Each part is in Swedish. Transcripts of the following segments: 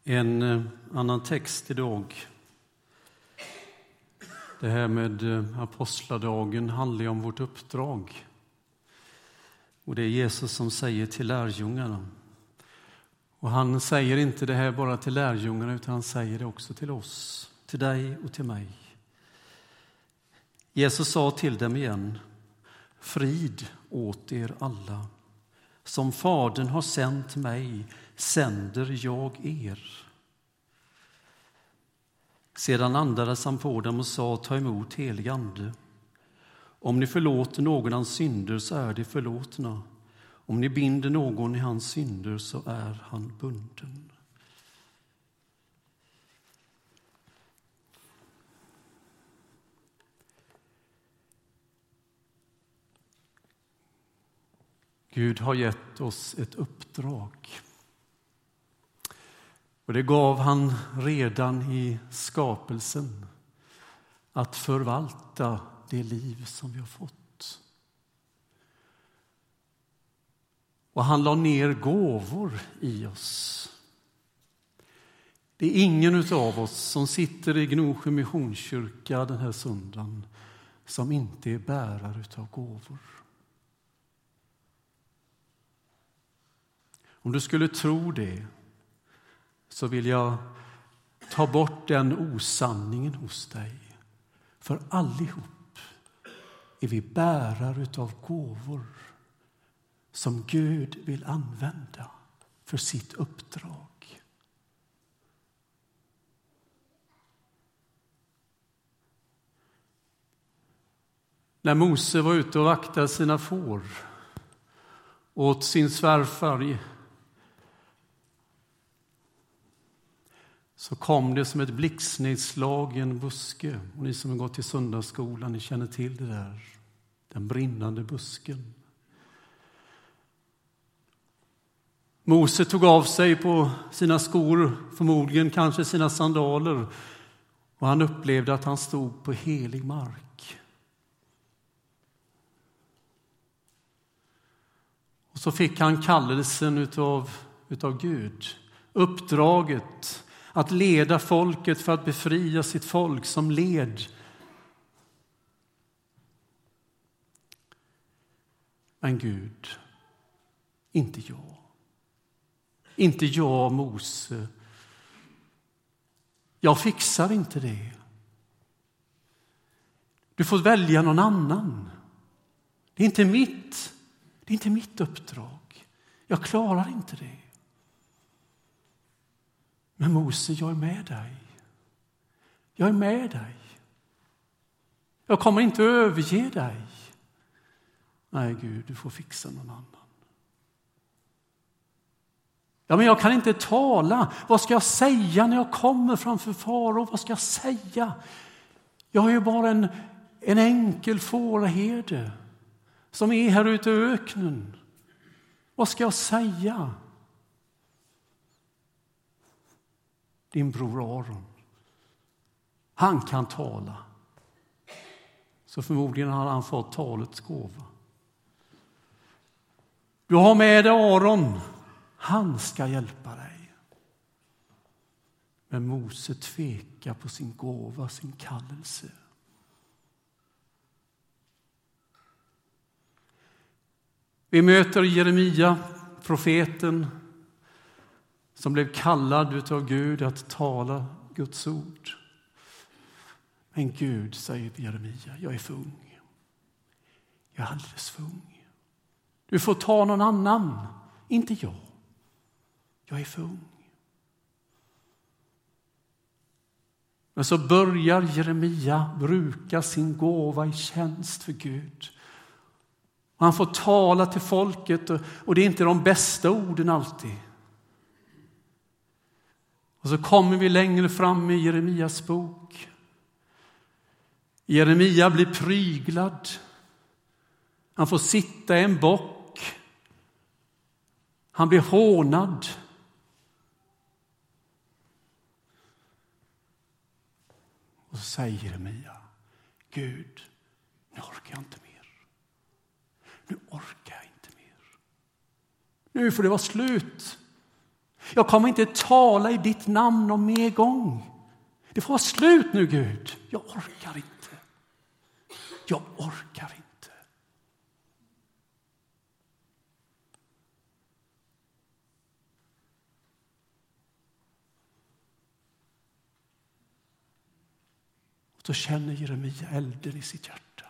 En annan text idag. Det här med apostladagen handlar om vårt uppdrag. Och det är Jesus som säger till lärjungarna. Och han säger inte det här bara till lärjungarna, utan han säger det också till oss, till dig och till mig. Jesus sa till dem igen: frid åt er alla. Som Fadern har sänt mig sänder jag er. Sedan andades han på dem och sa: ta emot helig ande. Om ni förlåter någon hans synder så är de förlåtna. Om ni binder någon i hans synder så är han bunden. Gud har gett oss ett uppdrag. Och det gav han redan i skapelsen, att förvalta det liv som vi har fått. Och han la ner gåvor i oss. Det är ingen av oss som sitter i Gnosjö Missionskyrka den här söndagen som inte är bärare av gåvor. Om du skulle tro det, så vill jag ta bort den osanningen hos dig. För allihop är vi bärare av gåvor som Gud vill använda för sitt uppdrag. När Mose var ute och vaktade sina får åt sin svärfar, så kom det som ett blixtnedslag i en buske. Och ni som har gått till söndagsskolan, ni känner till det där. Den brinnande busken. Mose tog av sig på sina skor, förmodligen kanske sina sandaler. Och han upplevde att han stod på helig mark. Och så fick han kallelsen utav Gud. Uppdraget att leda folket för att befria sitt folk som led. Men Gud, inte jag. Inte jag, Mose. Jag fixar inte det. Du får välja någon annan. Det är inte mitt uppdrag. Jag klarar inte det. Men Mose, jag är med dig. Jag är med dig. Jag kommer inte att överge dig. Nej, Gud, du får fixa någon annan. Ja, men jag kan inte tala. Vad ska jag säga när jag kommer framför farao? Vad ska jag säga? Jag är ju bara en enkel fåraherde som är här ute i öknen. Vad ska jag säga? Din bror Aron, han kan tala. Så förmodligen har han fått talets gåva. Du har med dig Aron, han ska hjälpa dig. Men Mose tvekar på sin gåva, sin kallelse. Vi möter Jeremia, profeten, som blev kallad utav Gud att tala Guds ord. Men Gud säger till Jeremia: jag är för ung. Jag är alldeles för ung. Du får ta någon annan, inte jag. Jag är för ung. Men så börjar Jeremia bruka sin gåva i tjänst för Gud. Han får tala till folket, och det är inte de bästa orden alltid. Och så kommer vi längre fram i Jeremias bok. Jeremia blir pryglad. Han får sitta i en bock. Han blir hånad. Och så säger Jeremia: Gud, nu orkar jag inte mer. Nu orkar jag inte mer. Nu får det vara slut. Jag kommer inte tala i ditt namn om mer gång. Det får vara slut nu, Gud. Jag orkar inte. Jag orkar inte. Så känner Jeremia elden i sitt hjärta.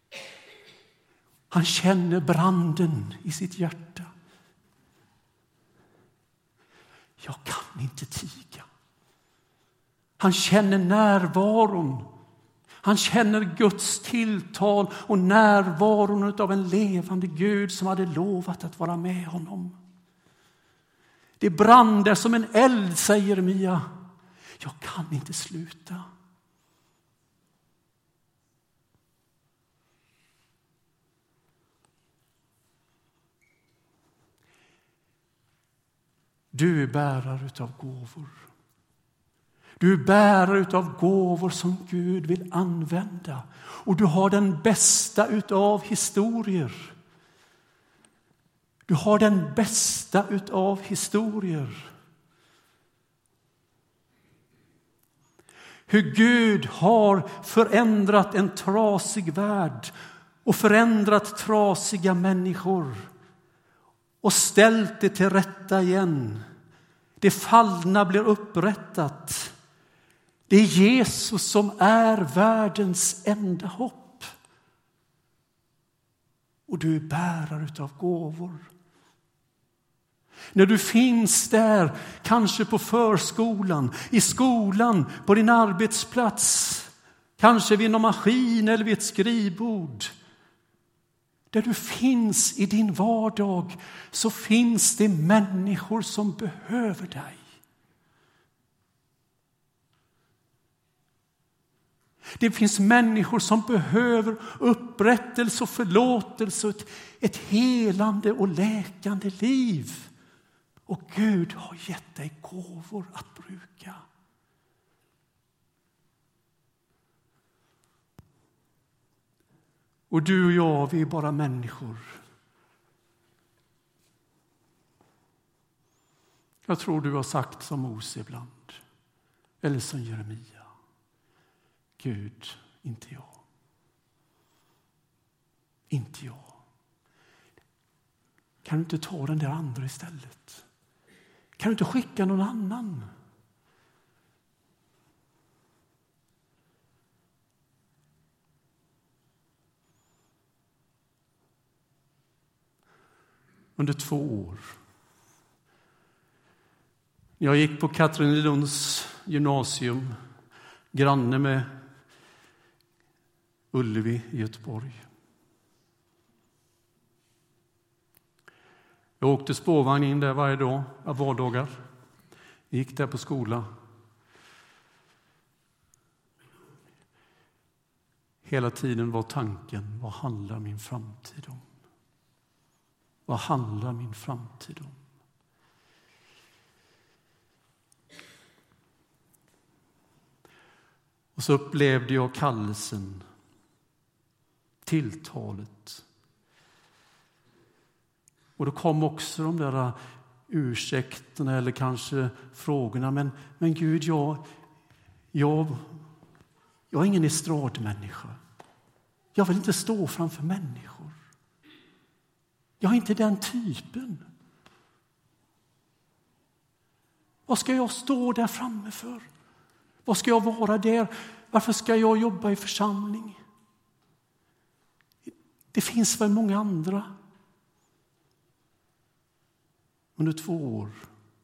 Han känner branden i sitt hjärta. Jag kan inte tiga. Han känner närvaron. Han känner Guds tilltal och närvaron av en levande Gud som hade lovat att vara med honom. Det brann som en eld, säger Jeremia. Jag kan inte sluta. Du är bärare utav gåvor. Du är bärare utav gåvor som Gud vill använda. Och du har den bästa utav historier. Du har den bästa utav historier. Hur Gud har förändrat en trasig värld och förändrat trasiga människor och ställt det till rätta igen. Det fallna blir upprättat. Det är Jesus som är världens enda hopp. Och du är bärare utav gåvor. När du finns där, kanske på förskolan, i skolan, på din arbetsplats, kanske vid någon maskin eller vid ett skrivbord. Där du finns i din vardag så finns det människor som behöver dig. Det finns människor som behöver upprättelse och förlåtelse, ett helande och läkande liv. Och Gud har gett dig gåvor att bruka. Och du och jag, vi är bara människor. Jag tror du har sagt som Mose ibland. Eller som Jeremia. Gud, inte jag. Inte jag. Kan du inte ta den där andra istället? Kan du inte skicka någon annan? Under 2 år. Jag gick på Katrinelunds gymnasium, granne med Ullevi i Göteborg. Jag åkte spårvagn in där varje dag, av vardagar. Jag gick där på skola. Hela tiden var tanken, vad handlar min framtid om? Vad handlar min framtid om? Och så upplevde jag kallelsen, tilltalet. Och då kom också de där ursäkterna eller kanske frågorna. Men Gud, jag är ingen estradmänniska. Jag vill inte stå framför människor. Jag är inte den typen. Vad ska jag stå där framme för? Vad ska jag vara där? Varför ska jag jobba i församling? Det finns väl många andra. Under 2 år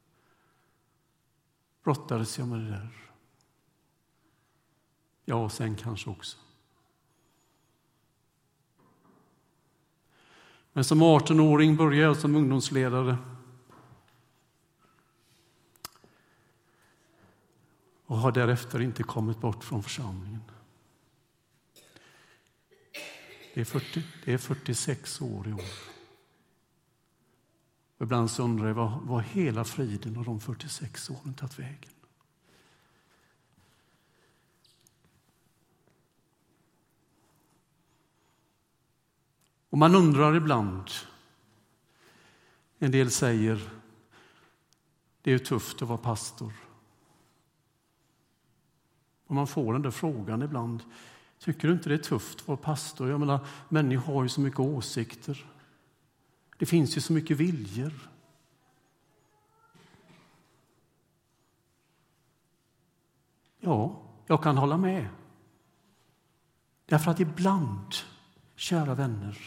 brottades jag med det där. Ja, och sen kanske också. Men som 18-åring började jag som ungdomsledare. Och har därefter inte kommit bort från församlingen. Det är 46 år i år. Och ibland så undrar jag vad hela friden och de 46 åren tagit vägen. Och man undrar ibland, en del säger, det är tufft att vara pastor. Och man får den där frågan ibland. Tycker du inte det är tufft att vara pastor? Jag menar, människor har ju så mycket åsikter. Det finns ju så mycket viljor. Ja, jag kan hålla med. Därför att ibland, kära vänner,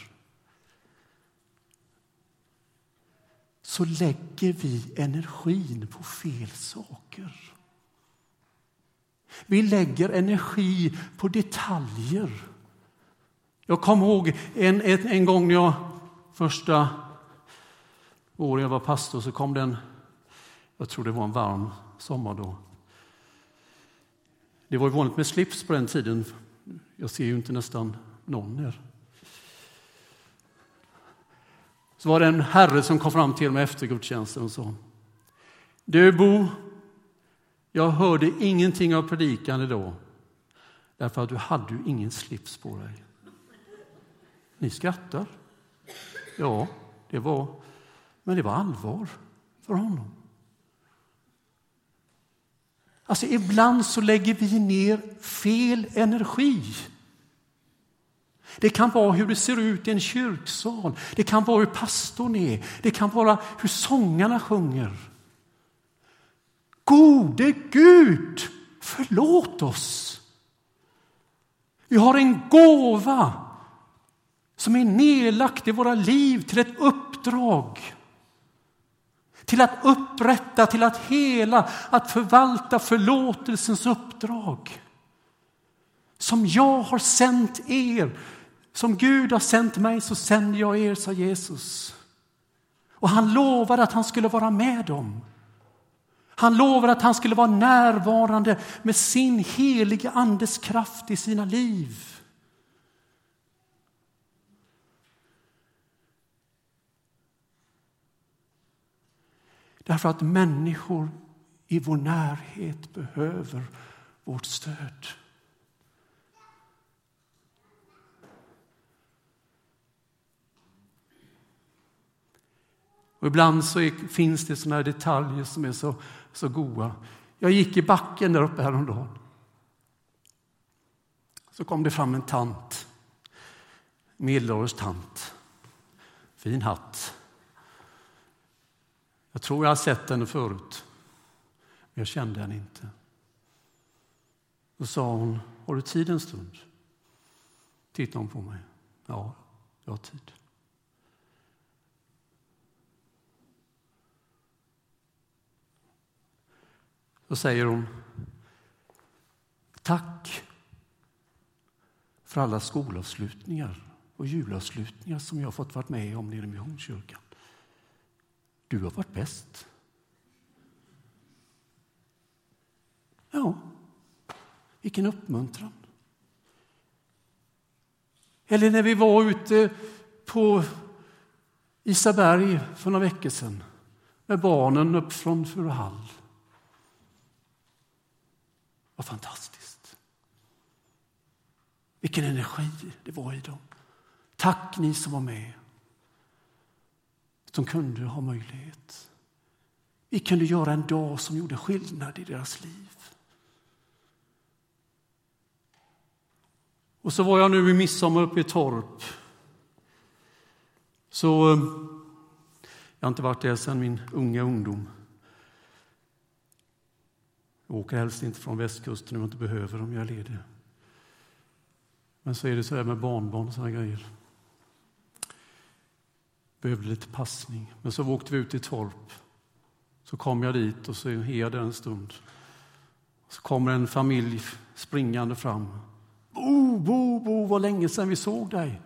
så lägger vi energin på fel saker. Vi lägger energi på detaljer. Jag kommer ihåg en gång när jag första året jag var pastor, så kom den, jag tror det var en varm sommar då. Det var ju vanligt med slips på den tiden. Jag ser ju inte nästan någon här. Så var det en herre som kom fram till mig efter gudstjänsten och sa: du Bo, jag hörde ingenting av predikan idag, därför att du hade ju ingen slips på dig. Ni skrattar. Ja, men det var allvar för honom. Alltså ibland så lägger vi ner fel energi. Det kan vara hur det ser ut i en kyrksal. Det kan vara hur pastorn är. Det kan vara hur sångarna sjunger. Gode Gud, förlåt oss. Vi har en gåva som är nedlagt i våra liv till ett uppdrag. Till att upprätta, till att hela, att förvalta förlåtelsens uppdrag. Som jag har sänt er, som Gud har sänt mig, så sänder jag er, sa Jesus. Och han lovade att han skulle vara med dem. Han lovade att han skulle vara närvarande med sin heliga andes kraft i sina liv. Därför att människor i vår närhet behöver vårt stöd. Och ibland så finns det såna här detaljer som är så goda. Jag gick i backen där uppe häromdagen. Så kom det fram en tant. Medelålders tant. Fin hatt. Jag tror jag har sett henne förut. Men jag kände henne inte. Då sa hon: har du tid en stund? Tittade hon på mig. Ja, jag har tid. Då säger hon: tack för alla skolavslutningar och julavslutningar som jag har fått vara med om nere i Missionskyrkan. Du har varit bäst. Ja, vilken uppmuntran. Eller när vi var ute på Isaberg för några veckor sedan med barnen upp från Furuhall. Vad fantastiskt. Vilken energi det var i dem. Tack ni som var med. Som kunde ha möjlighet. Vi kunde göra en dag som gjorde skillnad i deras liv. Och så var jag nu i midsommar uppe i Torp. Så jag har inte varit där sedan min unga ungdom. Jag åker helst inte från västkusten om jag inte behöver, om jag är ledig. Men så är det så här med barnbarn och sådana grejer. Behövde lite passning. Men så åkte vi ut i Torp. Så kom jag dit och så är jag där en stund. Så kommer en familj springande fram. Bo, vad länge sedan vi såg dig.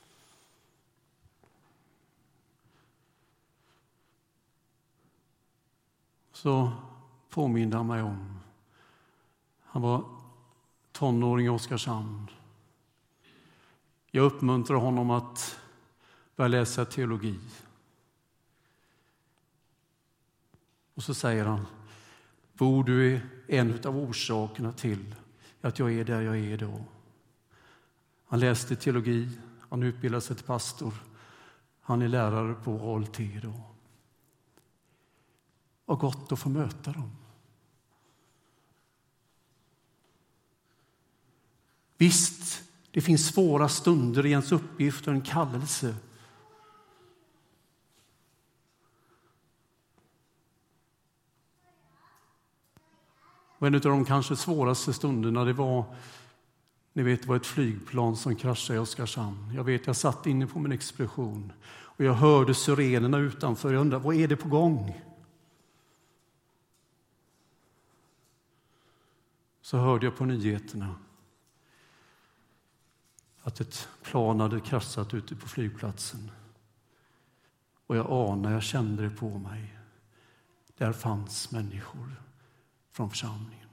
Så påminner han mig om. Han var tonåring i Oskarshamn. Jag uppmuntrar honom att börja läsa teologi. Och så säger han: Bo, du är en av orsakerna till att jag är där jag är idag. Han läste teologi, han utbildade sig till pastor. Han är lärare på ALT idag. Vad gott att få möta dem. Visst, det finns svåra stunder i ens uppgift och en kallelse. Och en av de kanske svåraste stunderna, det var, ni vet, det var ett flygplan som kraschade i Oskarshamn. Jag satt inne på min expedition och jag hörde sirenerna utanför. Jag undrade, vad är det på gång? Så hörde jag på nyheterna att ett plan hade kraschat ute på flygplatsen. Och jag kände det på mig. Där fanns människor från församlingen.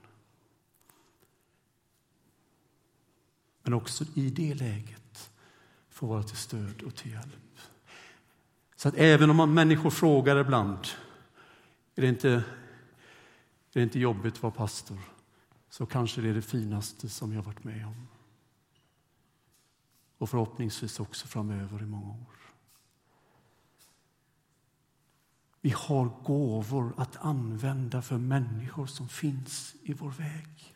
Men också i det läget får vara till stöd och till hjälp. Så att även om människor frågar ibland, är det inte jobbigt att vara pastor? Så kanske det är det finaste som jag varit med om. Och förhoppningsvis också framöver i många år. Vi har gåvor att använda för människor som finns i vår väg.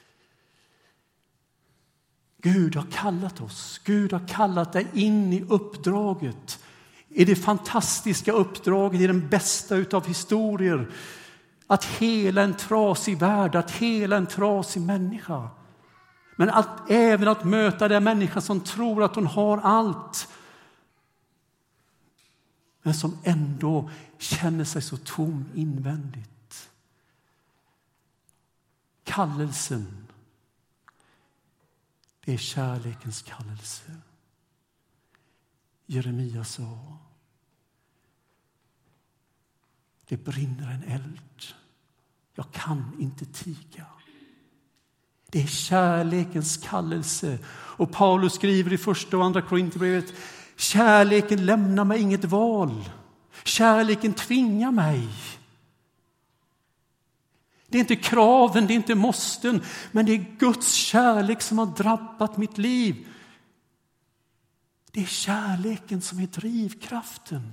Gud har kallat oss. Gud har kallat dig in i uppdraget. I det fantastiska uppdraget, i den bästa utav historier. Att hela en trasig värld, att hela en trasig människa. Men även att möta den människa som tror att hon har allt. Men som ändå känner sig så tom invändigt. Kallelsen. Det är kärlekens kallelse. Jeremia sa. Det brinner en eld. Jag kan inte tiga. Det är kärlekens kallelse. Och Paulus skriver i första och andra Korinthierbrevet. Kärleken lämnar mig inget val. Kärleken tvingar mig. Det är inte kraven, det är inte måsten. Men det är Guds kärlek som har drabbat mitt liv. Det är kärleken som är drivkraften.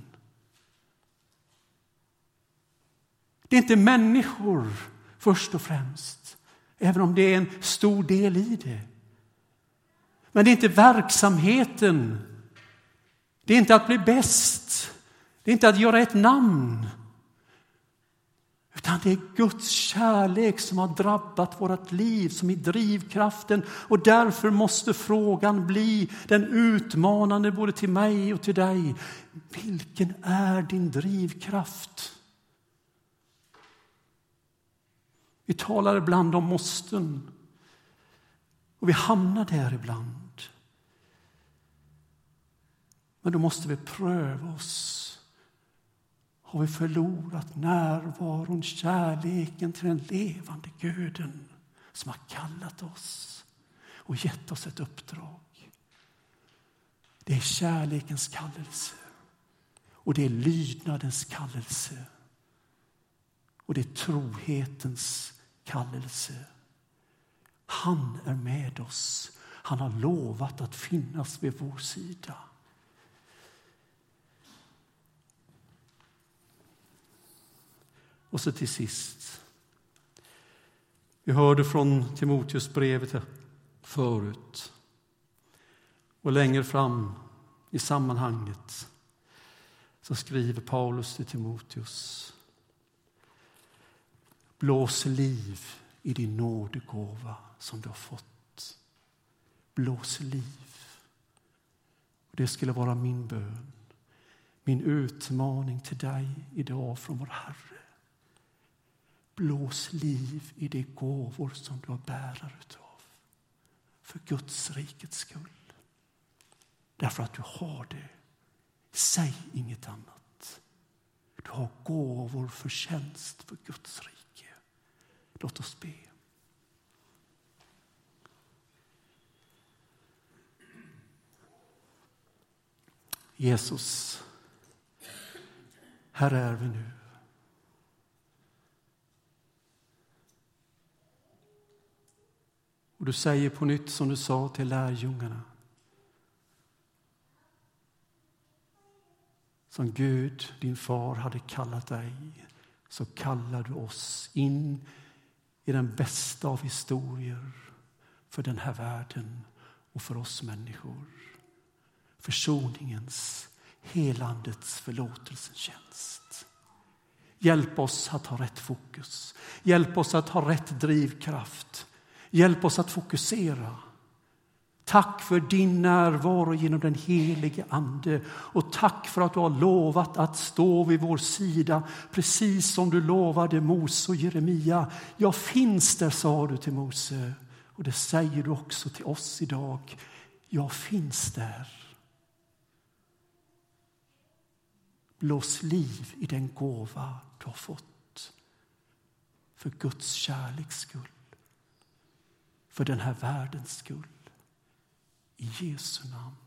Det är inte människor först och främst. Även om det är en stor del i det. Men det är inte verksamheten. Det är inte att bli bäst. Det är inte att göra ett namn. Utan det är Guds kärlek som har drabbat vårt liv, som är drivkraften. Och därför måste frågan bli den utmanande både till mig och till dig. Vilken är din drivkraft? Vi talar ibland om måsten. Och vi hamnar där ibland. Men då måste vi pröva oss. Har vi förlorat närvaron, kärleken till den levande Guden som har kallat oss och gett oss ett uppdrag? Det är kärlekens kallelse. Och det är lydnadens kallelse. Och det är trohetens kallelse. Han är med oss. Han har lovat att finnas vid vår sida. Och så till sist. Vi hörde från Timoteus brevet förut. Och längre fram i sammanhanget så skriver Paulus till Timoteus. Blås liv i din nådegåva som du har fått. Blås liv. Och det skulle vara min bön. Min utmaning till dig idag från vår Herre. Blås liv i de gåvor som du har bärare utav. För Guds rikets skull. Därför att du har det. Säg inget annat. Du har gåvor för tjänst för Guds rike. Låt oss be. Jesus, här är vi nu. Och du säger på nytt som du sa till lärjungarna. Som Gud, din far, hade kallat dig så kallar du oss in i den bästa av historier för den här världen och för oss människor. Försoningens, helandets, förlåtelsens tjänst. Hjälp oss att ha rätt fokus. Hjälp oss att ha rätt drivkraft. Hjälp oss att fokusera. Tack för din närvaro genom den helige ande. Och tack för att du har lovat att stå vid vår sida. Precis som du lovade Mose och Jeremia. Jag finns där, sa du till Mose. Och det säger du också till oss idag. Jag finns där. Blås liv i den gåva du har fått. För Guds kärleks skull. För den här världens skull. I Jesu namn.